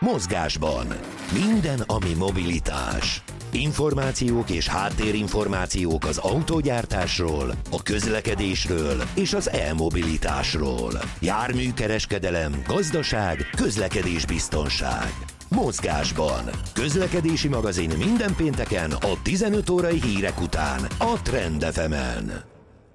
Mozgásban. Minden, ami mobilitás. Információk és háttérinformációk az autógyártásról, a közlekedésről és az e-mobilitásról. Járműkereskedelem, gazdaság, közlekedésbiztonság. Mozgásban. Közlekedési magazin minden pénteken a 15 órai hírek után a Trend FM-en.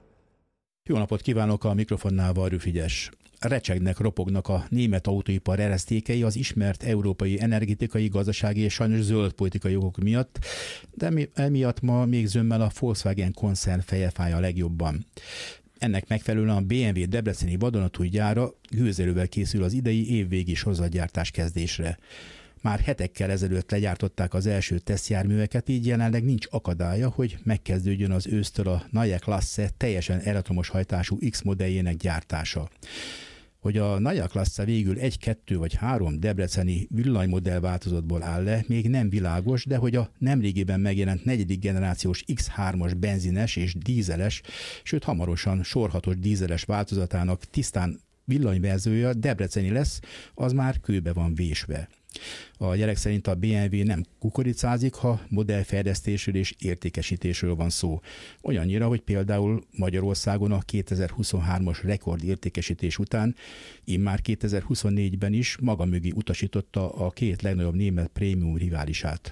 Jó napot kívánok, a mikrofonnál Varjú Frigyes. Recsegnek, ropognak a német autóipar eresztékei az ismert európai energetikai, gazdasági és sajnos zöld politikai okok miatt, de emiatt ma még zömmel a Volkswagen koncern feje fáj a legjobban. Ennek megfelelően a BMW debreceni vadonatúj gyára gőzerővel készül az idei évvégi sorozatgyártás kezdésre. Már hetekkel ezelőtt legyártották az első tesztjárműveket, így jelenleg nincs akadálya, hogy megkezdődjön az ősztől a Neue Klasse teljesen elektromos hajtású X modelljének gyártása. Hogy a Neue Klasse végül 1, 2 vagy 3 debreceni villanymodell változatból áll le, még nem világos, de hogy a nemrégiben megjelent 4. generációs X3-as benzines és dízeles, sőt hamarosan sorhatos dízeles változatának tisztán villanyverziója debreceni lesz, az már kőbe van vésve. A jelek szerint a BMW nem kukoricázik, ha modellfejlesztésről és értékesítésről van szó. Olyannyira, hogy például Magyarországon a 2023-as rekordértékesítés után immár 2024-ben is maga mögé utasította a két legnagyobb német prémium riválisát.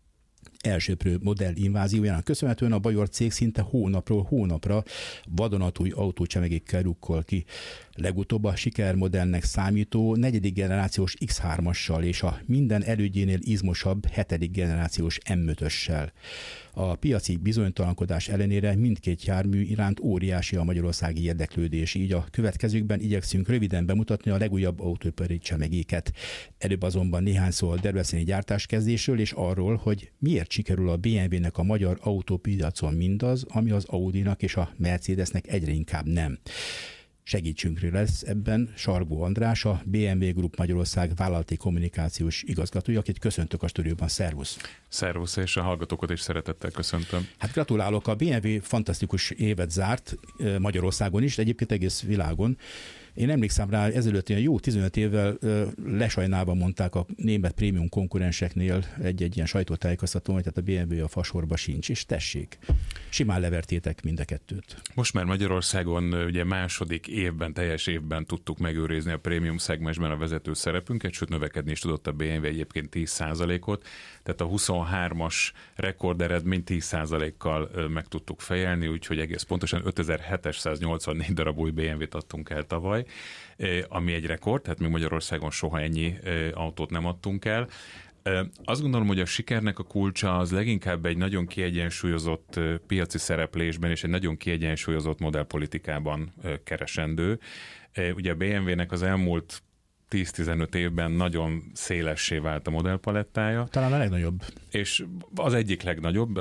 Elsőprő modell inváziójának köszönhetően a bajor cég szinte hónapról hónapra vadonatúj autócsemegékkel rukkol ki. Legutóbb a sikermodellnek számító 4. generációs X3-assal és a minden elődjénél izmosabb 7. generációs M5-össel. A piaci bizonytalankodás ellenére mindkét jármű iránt óriási a magyarországi érdeklődés, így a következőkben igyekszünk röviden bemutatni a legújabb autóipari csemegéket. Előbb azonban néhány szó a debreceni gyártáskezdésről és arról, hogy miért sikerül a BMW-nek a magyar autópiacon mindaz, ami az Audinak és a Mercedesnek egyre inkább nem. Segítségünkre lesz ebben Sargó András, a BMW Group Magyarország vállalati kommunikációs igazgatója, akit köszöntök a stúdióban. Szervusz! Szervusz, és a hallgatókat is szeretettel köszöntöm. Hát gratulálok, a BMW fantasztikus évet zárt Magyarországon is, de egyébként egész világon. Én emlékszem rá, ezelőtt ilyen jó 15 évvel lesajnálva mondták a német prémium konkurenseknél egy ilyen sajtótájékoztatón, hogy tehát a BMW a fasorba sincs, és tessék, simán levertétek mind a kettőt. Most már Magyarországon ugye második évben, teljes évben tudtuk megőrizni a prémium szegmensben a vezető szerepünket, sőt növekedni is tudott a BMW egyébként 10%-ot, tehát a 23-as rekorderedményt 10%-kal meg tudtuk fejelni, úgyhogy egész pontosan 5784 darab új BMW-t adtunk el tavaly, ami egy rekord, tehát még Magyarországon soha ennyi autót nem adtunk el. Azt gondolom, hogy a sikernek a kulcsa az leginkább egy nagyon kiegyensúlyozott piaci szereplésben és egy nagyon kiegyensúlyozott modellpolitikában keresendő. Ugye a BMW-nek az elmúlt 10-15 évben nagyon szélessé vált a modellpalettája. Talán a legnagyobb. És az egyik legnagyobb,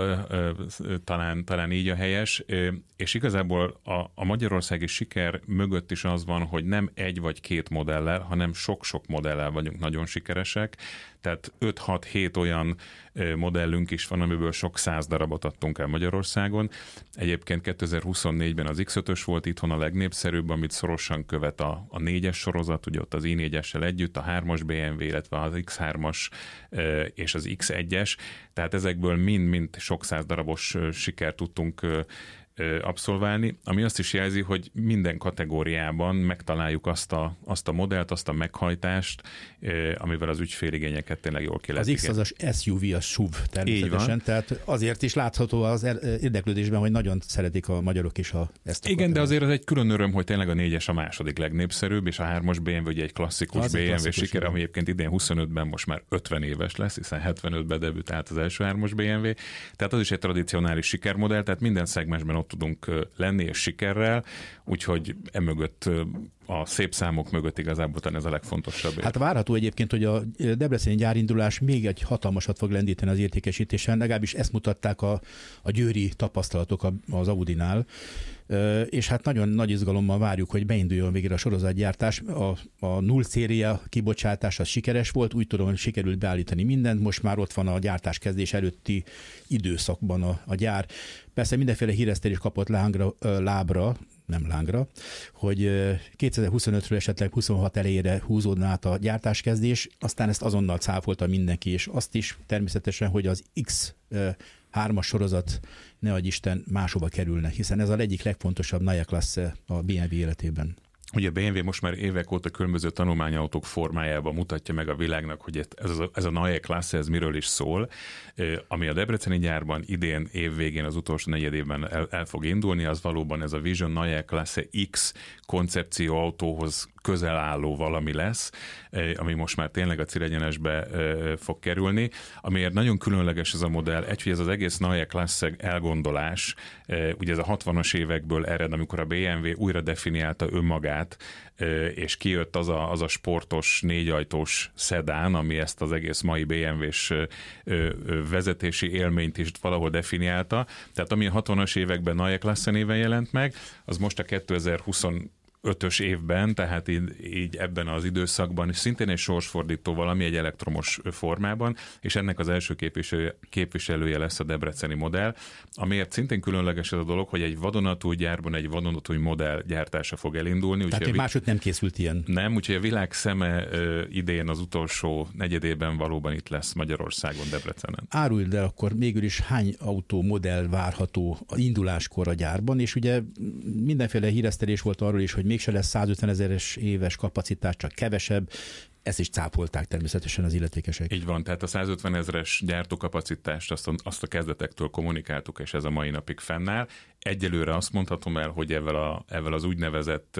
talán így a helyes, és igazából a magyarországi siker mögött is az van, hogy nem egy vagy két modellel, hanem sok-sok modellel vagyunk nagyon sikeresek, tehát 5-6-7 olyan modellünk is van, amiből sok 100 darabot adtunk el Magyarországon. Egyébként 2024-ben az X5-ös volt itthon a legnépszerűbb, amit szorosan követ a 4-es sorozat, ugye ott az i4-essel együtt, a 3-as BMW, illetve az X3-as és az X1-es, tehát ezekből mind sok 100 darabos sikert tudtunk abszolválni, ami azt is jelzi, hogy minden kategóriában megtaláljuk azt a modellt, azt a meghajtást, amivel az ügyféligényeket tényleg jól ki lehet. Az X az a SUV, a SUV természetesen, tehát azért is látható az érdeklődésben, hogy nagyon szeretik a magyarok is ezt a Igen, de azért az egy külön öröm, hogy tényleg a 4-es a második legnépszerűbb, és a 3-as BMW ugye egy klasszikus BMW siker, ami egyébként idén 25-ben most már 50 éves lesz, hiszen 75-ben debütált az első 3-as BMW, tehát az is egy tradicionális sikermodell, tehát minden szegmensben ott tudunk lenni és sikerrel, úgyhogy emögött a szép számok mögött igazából talán ez a legfontosabb. Hát várható egyébként, hogy a debreceni gyárindulás még egy hatalmasat fog lendíteni az értékesítésen, legalábbis ezt mutatták a győri tapasztalatok az Audinál, és hát nagyon nagy izgalommal várjuk, hogy beinduljon végre a sorozatgyártás. A 0 széria kibocsátás az sikeres volt, úgy tudom, hogy sikerült beállítani mindent, most már ott van a gyártáskezdés előtti időszakban a gyár. Persze mindenféle híresztelés kapott lábra, nem lángra, hogy 2025-ről esetleg 26 elejére húzódna át a gyártáskezdés, aztán ezt azonnal cáfolta mindenki, és azt is természetesen, hogy az X3-as sorozat ne adj Isten máshova kerülne, hiszen ez a egyik legfontosabb Neue Klasse a BMW életében. Ugye a BMW most már évek óta különböző tanulmányautók formájában mutatja meg a világnak, hogy ez a Neue Klasse, ez miről is szól, ami a debreceni gyárban idén év végén, az utolsó negyedévben el fog indulni, az valóban ez a Vision Neue Klasse X koncepció autóhoz közel álló valami lesz, ami most már tényleg a célegyenesbe fog kerülni. Amiért nagyon különleges ez a modell, hogy ez az egész Neue Klasse elgondolás, ugye ez a 60-as évekből ered, amikor a BMW újra definiálta önmagát, és kijött az a sportos, négyajtós szedán, ami ezt az egész mai BMW-s vezetési élményt is valahol definiálta. Tehát ami a 60-as években Neue Klasse néven jelent meg, az most a 2025-ös évben, tehát így ebben az időszakban is szintén egy sorsfordító valami, egy elektromos formában, és ennek az első képviselője lesz a debreceni modell, amiért szintén különleges ez a dolog, hogy egy vadonatúj gyárban egy vadonatúj modell gyártása fog elindulni. Tehát még máshogy nem készült ilyen. Nem, úgyhogy a világ szeme idén az utolsó negyedében valóban itt lesz Magyarországon, Debrecenen. Áruld el akkor mégis is hány autómodell várható a induláskor a gyárban, és ugye mindenféle híresztelés volt arról is, hogy mégse lesz 150 000-es éves kapacitás, csak kevesebb. Ezt is cáfolták természetesen az illetékesek. Így van, tehát a 150 000-es gyártókapacitást azt a kezdetektől kommunikáltuk, és ez a mai napig fennáll. Egyelőre azt mondhatom el, hogy ezzel az úgynevezett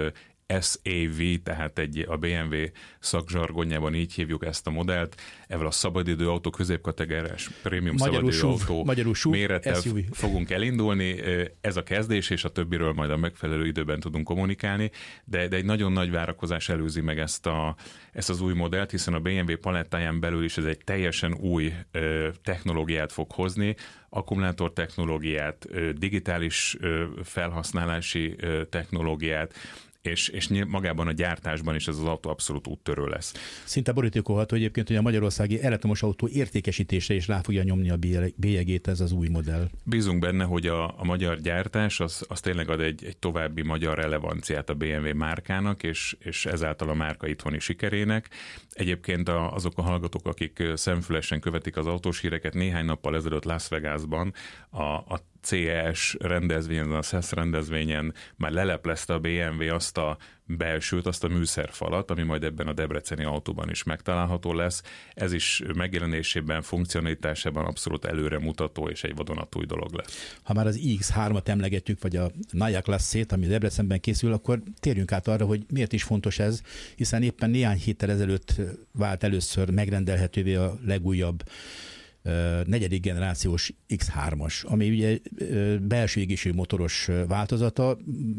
SAV, tehát a BMW szakzsargonjában így hívjuk ezt a modellt, ezzel a szabadidő autó, középkategóriás prémium szabadidő autó mérettel fogunk elindulni. Ez a kezdés, és a többiről majd a megfelelő időben tudunk kommunikálni, de egy nagyon nagy várakozás előzi meg ezt az új modellt, hiszen a BMW palettáján belül is ez egy teljesen új technológiát fog hozni, akkumulátor technológiát, digitális felhasználási technológiát, és magában a gyártásban is ez az autó abszolút úttörő lesz. Szinte borítékolható egyébként, hogy a magyarországi elektromos autó értékesítése is rá fogja nyomni a bélyegét ez az új modell. Bízunk benne, hogy a magyar gyártás az tényleg ad egy további magyar relevanciát a BMW márkának, és ezáltal a márka itthoni sikerének. Egyébként azok a hallgatók, akik szemfülesen követik az autós híreket, néhány nappal ezelőtt Las Vegasban a CES rendezvényen, a CES rendezvényen már leleplezte a BMW azt a belsőt, azt a műszerfalat, ami majd ebben a debreceni autóban is megtalálható lesz. Ez is megjelenésében, funkcionalitásában abszolút előremutató és egy vadonatúj dolog lesz. Ha már az iX3-at emlegetjük, vagy a Neue Klasse-t, ami Debrecenben készül, akkor térjünk át arra, hogy miért is fontos ez, hiszen éppen néhány héttel ezelőtt vált először megrendelhetővé a legújabb negyedik generációs X3-as, ami ugye belső égésű motoros változata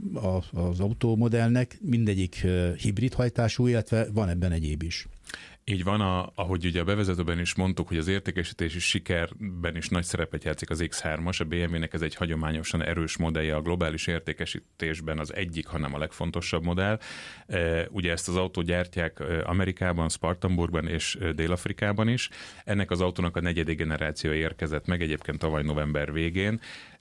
az autómodellnek, mindegyik hibrid hajtású, illetve van ebben egyéb is. Így van, ahogy ugye a bevezetőben is mondtuk, hogy az értékesítési sikerben is nagy szerepet játszik az X3-as, a BMW-nek ez egy hagyományosan erős modellje, a globális értékesítésben az egyik, hanem a legfontosabb modell. Ugye ezt az autót gyártják Amerikában, Spartanburgban és Dél-Afrikában is. Ennek az autónak a negyedik generációja érkezett meg egyébként tavaly november végén.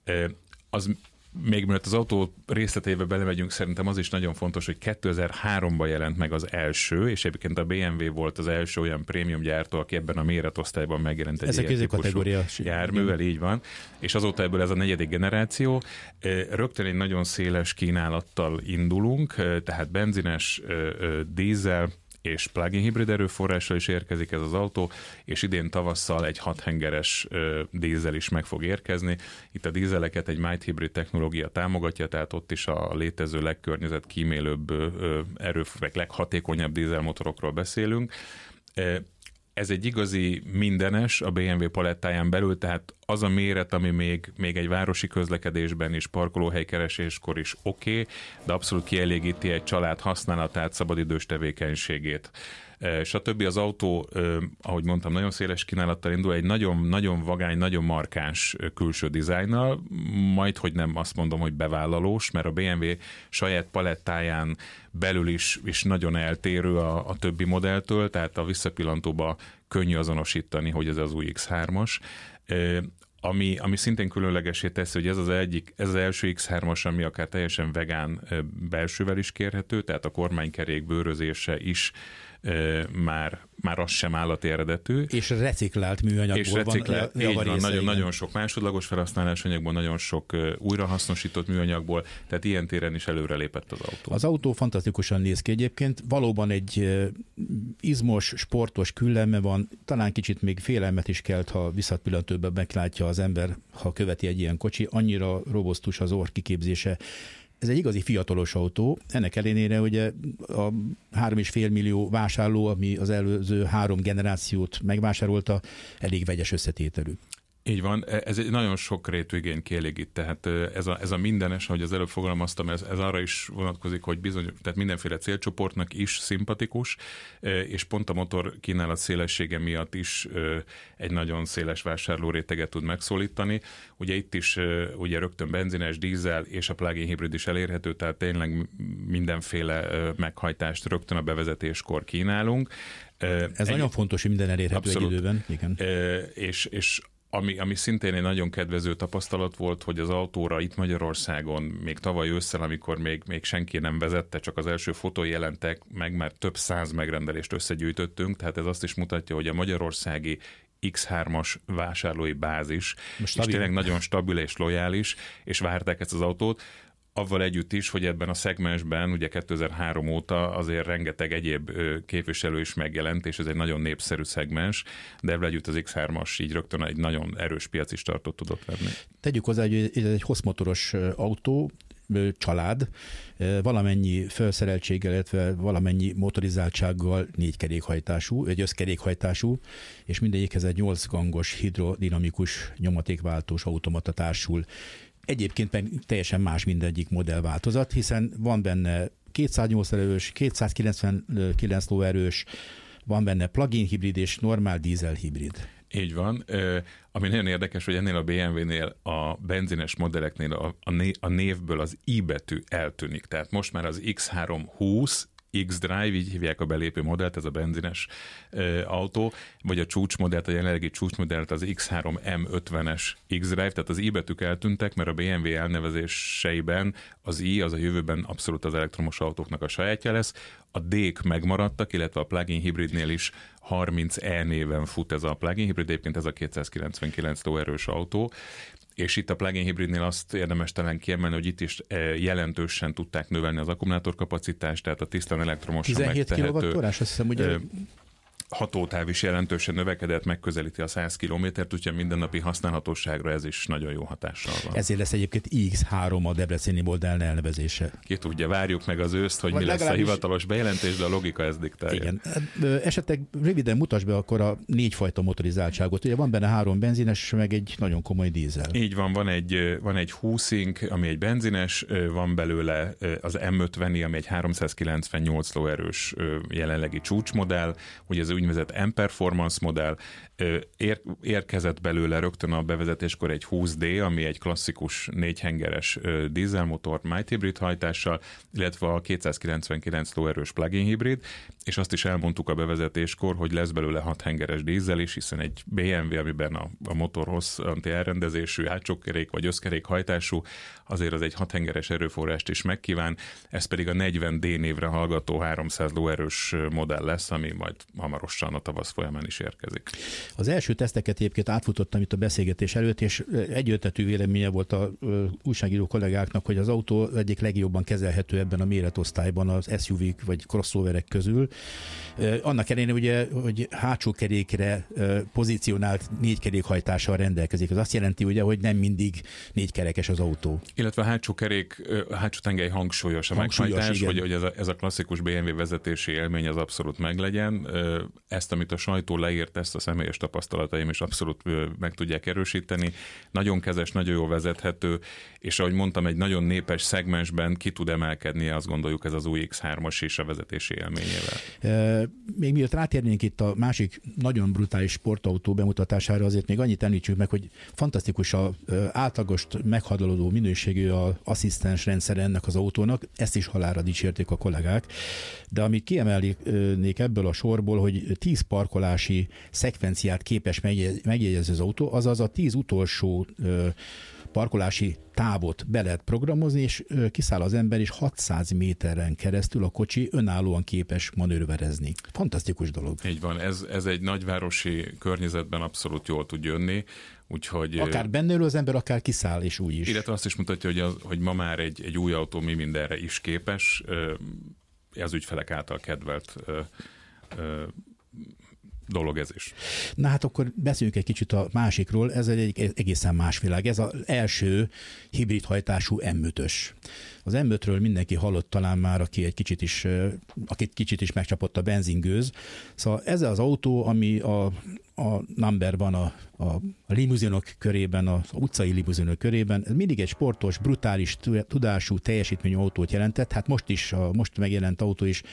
Még mielőtt az autó részleteibe belemegyünk, szerintem az is nagyon fontos, hogy 2003-ban jelent meg az első, és egyébként a BMW volt az első olyan prémium gyártó, aki ebben a méretosztályban megjelent egy ilyen típusú járművel, így van. És azóta ebből ez a negyedik generáció. Rögtön egy nagyon széles kínálattal indulunk, tehát benzines, dízel, és plug-in hibrid erőforrással is érkezik ez az autó, és idén tavasszal egy 6 hengeres dízel is meg fog érkezni. Itt a dízeleket egy mild hibrid technológia támogatja, tehát ott is a létező legkörnyezetkímélőbb leghatékonyabb dízelmotorokról beszélünk. Ez egy igazi mindenes a BMW palettáján belül, tehát az a méret, ami még egy városi közlekedésben is, parkolóhelykereséskor is oké, de abszolút kielégíti egy család használatát, szabadidős tevékenységét. Stb. Az autó, ahogy mondtam, nagyon széles kínálattal indul, egy nagyon vagány, nagyon markáns külső dizájnnal, majd hogy nem azt mondom, hogy bevállalós, mert a BMW saját palettáján belül is nagyon eltérő a többi modelltől, tehát a visszapillantóba könnyű azonosítani, hogy ez az új X3-as. Ami szintén különlegesé teszi, hogy ez az első X3-as, ami akár teljesen vegán belsővel is kérhető, tehát a kormánykerék bőrözése is már az sem állati eredetű. És reciklált műanyagból van. Nagyon sok másodlagos felhasználású anyagból, nagyon sok újrahasznosított műanyagból, tehát ilyen téren is előrelépett az autó. Az autó fantasztikusan néz ki egyébként, valóban egy izmos, sportos külleme van, talán kicsit még félelmet is kelt, ha visszatpillantőben meglátja az ember, ha követi egy ilyen kocsi, annyira robosztus az orr kiképzése. Ez egy igazi fiatalos autó, ennek ellenére ugye a 3,5 millió vásárló, ami az előző 3 generációt megvásárolta, elég vegyes összetételű. Így van, ez egy nagyon sokrétű igény kielégít, tehát ez a mindenes, ahogy az előbb fogalmaztam, ez arra is vonatkozik, hogy tehát mindenféle célcsoportnak is szimpatikus, és pont a motor kínálat szélessége miatt is egy nagyon széles vásárlóréteget tud megszólítani. Ugye itt is ugye rögtön benzines, dízel és a plug-in hibrid is elérhető, tehát tényleg mindenféle meghajtást rögtön a bevezetéskor kínálunk. Ez nagyon fontos, hogy minden elérhető egy időben. Igen. És ami szintén egy nagyon kedvező tapasztalat volt, hogy az autóra itt Magyarországon még tavaly ősszel, amikor még senki nem vezette, csak az első fotói jelentek meg, mert több 100 megrendelést összegyűjtöttünk, tehát ez azt is mutatja, hogy a magyarországi X3-as vásárlói bázis, és tényleg nagyon stabil és lojális, és várták ezt az autót, avval együtt is, hogy ebben a szegmensben ugye 2003 óta azért rengeteg egyéb képviselő is megjelent, és ez egy nagyon népszerű szegmens, de ebben együtt az X3-as így rögtön egy nagyon erős piaci startot tudott venni. Tegyük hozzá, hogy ez egy hosszmotoros autó, család, valamennyi felszereltséggel, illetve valamennyi motorizáltsággal 4 kerékhajtású, egy összkerékhajtású, és mindegyikhez egy 8 gangos hidrodinamikus nyomatékváltós automata társul. Egyébként meg teljesen más mindegyik modellváltozat, hiszen van benne 208 erős, 299 lóerős, van benne plug-in hibrid és normál dízel hibrid. Így van. Ami nagyon érdekes, hogy ennél a BMW-nél, a benzines modelleknél a névből az I betű eltűnik. Tehát most már az X320 X-Drive, így hívják a belépő modellt, ez a benzines autó, vagy a csúcsmodellt, a jelenlegi csúcsmodellt, az X3 M50-es X-Drive, tehát az i-betűk eltűntek, mert a BMW elnevezéseiben az i, az a jövőben abszolút az elektromos autóknak a sajátja lesz. A D-k megmaradtak, illetve a plug-in hibridnél is 30E néven fut ez a plug-in hibrid, egyébként ez a 299 lóerős autó. És itt a plug-in hibridnél azt érdemes talán kiemelni, hogy itt is jelentősen tudták növelni az akkumulátorkapacitást, tehát a tisztán elektromosan 17 kWh, azt hiszem, ugye... hatótáv is jelentősen növekedett, megközelíti a 100 kilométert, úgyhogy mindennapi használhatóságra ez is nagyon jó hatással van. Ezért lesz egyébként X3 a debreceni modell elnevezése. Ki tudja, várjuk meg az őszt, hogy mi lesz a hivatalos bejelentés, de a logika ez diktálja. Igen. Esetleg röviden mutasd be akkor a 4 fajta motorizáltságot. Ugye van benne 3 benzines, meg egy nagyon komoly dízel. Így van egy 20-ink, ami egy benzines, van belőle az M50, ami egy 398 lóerős jelenlegi csúcsmodell, ugye ez úgynevezett M-Performance modell, érkezett belőle rögtön a bevezetéskor egy 20D, ami egy klasszikus 4 hengeres dízelmotor mild hibrid hajtással, illetve a 299 lóerős plug-in hibrid, és azt is elmondtuk a bevezetéskor, hogy lesz belőle 6 hengeres dízel is, hiszen egy BMW, amiben a motor hosszanti elrendezésű, hátsókerék vagy összkerék hajtású, azért az egy 6 hengeres erőforrást is megkíván, ez pedig a 40D névre hallgató 300 lóerős modell lesz, ami majd hamarosan a tavasz folyamán is érkezik. Az első teszteket egyébként átfutottam itt a beszélgetés előtt, és egyöntetű véleménye volt a újságíró kollégáknak, hogy az autó egyik legjobban kezelhető ebben a méretosztályban az SUV-k vagy crossoverek közül. Annak ellenére ugye, hogy hátsó kerékre pozícionált 4 kerékhajtással rendelkezik. Ez azt jelenti ugye, hogy nem mindig 4 kerekes az autó. Illetve a hátsó tengely hangsúlyos a meghajtás, hogy ez a klasszikus BMW vezetési élmény az abszolút meglegyen. Ezt, amit a sajtó leírt, ezt a személyes tapasztalataim is abszolút meg tudják erősíteni. Nagyon kezes, nagyon jól vezethető, és ahogy mondtam, egy nagyon népes szegmensben ki tud emelkedni, azt gondoljuk, ez az új X3-as és a vezetési élményével. Még miatt rátérnénk itt a másik nagyon brutális sportautó bemutatására, azért még annyit említsük meg, hogy fantasztikus a átlagost meghadalódó minőségű az asszisztens rendszer ennek az autónak, ezt is halálra dicsérték a kollégák, de amit kiemelnék ebből a sorból, hogy hogy 10 parkolási szekvenciát képes megjegyezni az autó, azaz a 10 utolsó parkolási távot be lehet programozni, és kiszáll az ember, és 600 méteren keresztül a kocsi önállóan képes manőverezni. Fantasztikus dolog. Így van, ez egy nagyvárosi környezetben abszolút jól tud jönni, úgyhogy... Akár benne ül az ember, akár kiszáll, és úgy is. Illetve azt is mutatja, hogy ma már egy új autó mi mindenre is képes, az ügyfelek által kedvelt dolog ez is. Na hát akkor beszéljünk egy kicsit a másikról, ez egy egészen más világ. Ez az első hibrid hajtású M5-ös. Az M5-ről mindenki hallott talán már, akit kicsit is megcsapott a benzingőz. Szóval ez az autó, ami a number van a limuzinok körében, az utcai limuzinok körében, ez mindig egy sportos, brutális tudású teljesítményű autót jelentett. Hát most megjelent autó is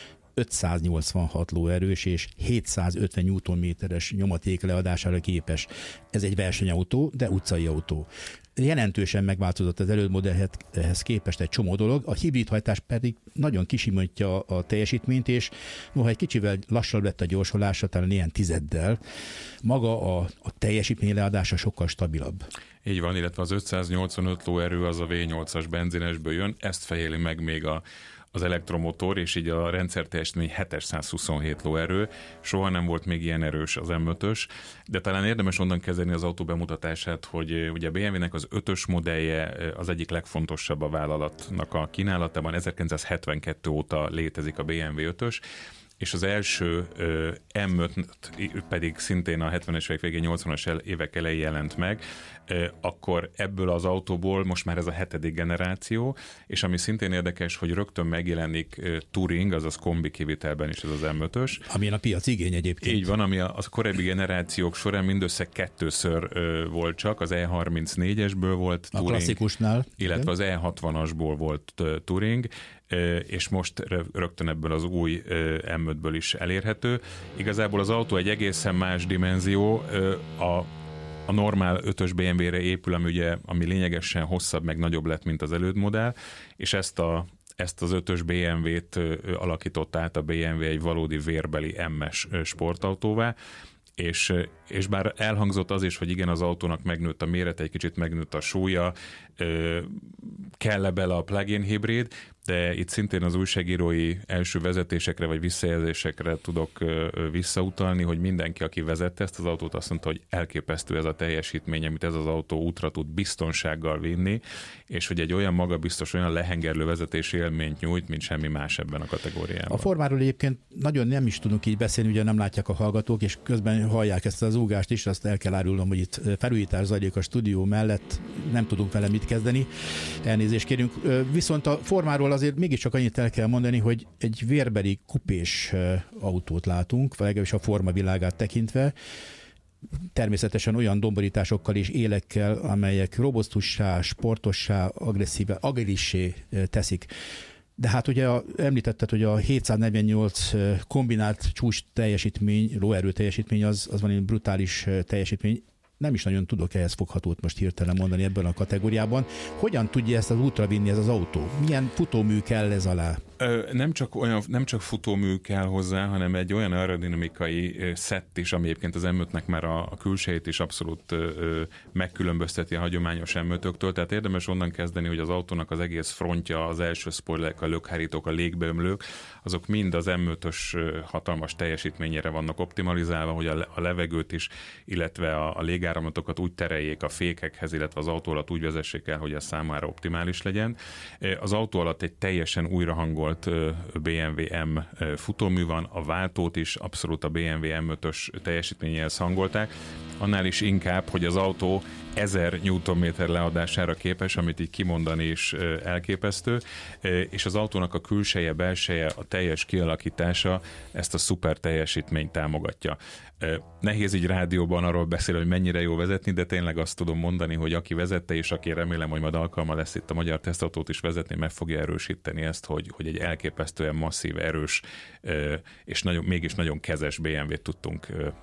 586 lóerős és 750 Nm-es nyomaték leadására képes. Ez egy versenyautó, de utcai autó. Jelentősen megváltozott az elődmodellhez képest egy csomó dolog, a hibrid hajtás pedig nagyon kisimítja a teljesítményt, és noha egy kicsivel lassabb lett a gyorsulása, talán ilyen tizeddel, maga a teljesítmény leadása sokkal stabilabb. Így van, illetve az 585 lóerő az a V8-as benzinesből jön, ezt fejeli meg még az elektromotor, és így a rendszerteljesítmény 727 lóerő. Soha nem volt még ilyen erős az M5-ös, de talán érdemes onnan kezdeni az autó bemutatását, hogy ugye a BMW-nek az 5-ös modellje az egyik legfontosabb a vállalatnak a kínálatában. 1972 óta létezik a BMW 5-ös, és az első M5 pedig szintén a 70-es évek végén, 80-as évek elején jelent meg, akkor ebből az autóból most már ez a 7. generáció, és ami szintén érdekes, hogy rögtön megjelenik Touring, azaz kombi kivitelben is ez az M5-ös. Amilyen a piac igény egyébként. Így van, ami a korábbi generációk során mindössze 2-ször volt csak, az E34-esből volt a Touring, klasszikusnál, illetve az E60-asból volt Touring, és most rögtön ebből az új M5-ből is elérhető. Igazából az autó egy egészen más dimenzió, a normál 5-ös BMW-re épül, ami lényegesen hosszabb, meg nagyobb lett, mint az elődmodell, és ezt az 5-ös BMW-t alakította át a BMW egy valódi vérbeli M-es sportautóvá, és bár elhangzott az is, hogy igen, az autónak megnőtt a mérete, egy kicsit megnőtt a súlya, kell-e bele a plug-in hibrid, de itt szintén az újságírói első vezetésekre vagy visszajelzésekre tudok visszautalni, hogy mindenki, aki vezette ezt az autót, azt mondta, hogy elképesztő ez a teljesítmény, amit ez az autó útra tud biztonsággal vinni, és hogy egy olyan magabiztos, olyan lehengerlő vezetési élményt nyújt, mint semmi más ebben a kategóriában. A formáról egyébként nagyon nem is tudunk így beszélni, ugye nem látják a hallgatók, és közben hallják ezt az zúgást is, azt el kell árulnom, hogy itt felújítás zajlik a stúdió mellett, nem tudunk vele mit kezdeni, elnézést kérünk. Viszont a formáról azért mégiscsak annyit el kell mondani, hogy egy vérbeli kupés autót látunk, vagy legalábbis a formavilágát tekintve, természetesen olyan domborításokkal és élekkel, amelyek robusztussá, sportossá, agilissé teszik. De hát ugye említetted, hogy a 748 kombinált csúcs teljesítmény, lóerő teljesítmény, az van egy brutális teljesítmény. Nem is nagyon tudok ehhez foghatót most hirtelen mondani ebben a kategóriában. Hogyan tudja ezt az útra vinni ez az autó? Milyen futómű kell ez alá? Nem csak futómű kell hozzá, hanem egy olyan aerodinamikai szett is, ami egyébként az M5-nek már a külsejét is abszolút megkülönbözteti a hagyományos M5-öktől, tehát érdemes onnan kezdeni, hogy az autónak az egész frontja, az első spoilerek, a lökhárítók, a légbeömlők, azok mind az M5-ös hatalmas teljesítményére vannak optimalizálva, hogy a levegőt is, illetve a légáramlatokat úgy tereljék a fékekhez, illetve az autó alatt úgy vezessék el, hogy ez számára optimális legyen. Az autó alatt egy teljesen újra hangolt BMW M futómű van, a váltót is abszolút a BMW M5-ös teljesítményéhez hangolták, annál is inkább, hogy az autó 1000 Nm leadására képes, amit így kimondani is elképesztő, és az autónak a külseje, belseje, a teljes kialakítása ezt a szuper teljesítményt támogatja. Nehéz így rádióban arról beszélni, hogy mennyire jó vezetni, de tényleg azt tudom mondani, hogy aki vezette, és aki remélem, hogy majd alkalma lesz itt a magyar tesztautót is vezetni, meg fogja erősíteni ezt, hogy egy elképesztően masszív, erős, és mégis nagyon kezes BMW-t tudtunk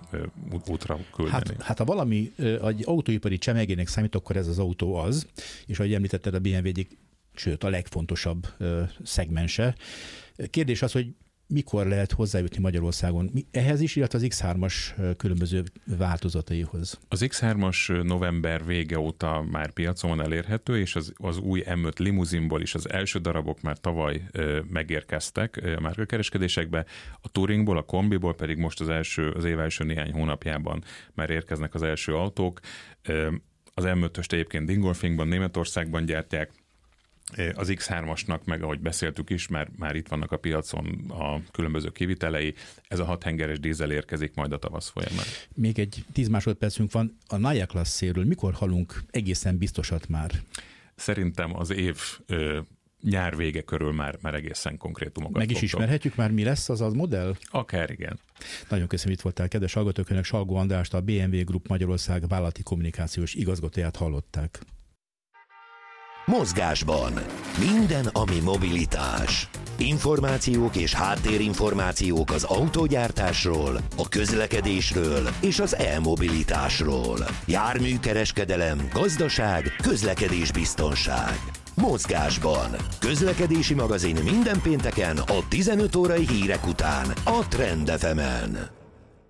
útra küldeni. Hát ha valami egy autóipari csemegének számít, akkor ez az autó az, és ahogy említetted, a BMW egyik, sőt a legfontosabb szegmense. Kérdés az, hogy mikor lehet hozzájutni Magyarországon? Ehhez is, illetve az X3-as különböző változataihoz. Az X3-as november vége óta már piacon van elérhető, és az új M5 limuzinból is az első darabok már tavaly megérkeztek a márkakereskedésekbe, a Touringból, a Kombiból pedig most az év első néhány hónapjában már érkeznek az első autók. Az M5-öst egyébként Dingolfingban, Németországban gyártják, az X3-asnak, meg ahogy beszéltük is, már itt vannak a piacon a különböző kivitelei. Ez a 6 hengeres dízel érkezik majd a tavasz folyamán. Még egy 10 másodpercünk van. A Naya Class-éről mikor hallunk egészen biztosat már? Szerintem az év nyár vége körül már egészen konkrétumokat meg is ismerhetjük már, mi lesz az modell? Akár igen. Nagyon köszönöm, itt voltál, kedves hallgatók, önök Salgó Andrást, a BMW Group Magyarország vállalati kommunikációs igazgatóját hallották. Mozgásban. Minden, ami mobilitás. Információk és háttérinformációk az autógyártásról, a közlekedésről és az e-mobilitásról. Járműkereskedelem, gazdaság, közlekedésbiztonság. Mozgásban. Közlekedési magazin minden pénteken a 15 órai hírek után a Trend FM-en.